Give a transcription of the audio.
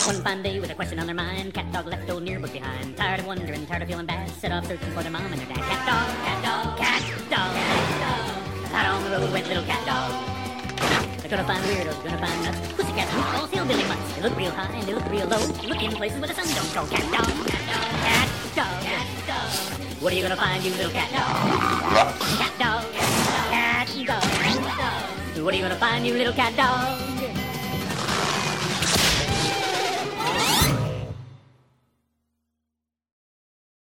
One fine day with a question on their mind, cat dog left old Nearbook behind. Tired of wondering, tired of feeling bad, set off searching for their mom and their dad. Cat dog, cat dog, cat dog, cat dog. Out on the road went little cat dog. They're gonna find weirdos, gonna find nuts. Pussycats, meatballs, hillbilly mutts. They look real high and they look real low. Look in places where the sun don't go. Cat dog, cat dog, cat dog, cat dog. What are you gonna find, you little cat dog? Cat dog, cat dog, cat dog. What are you gonna find, you little cat dog?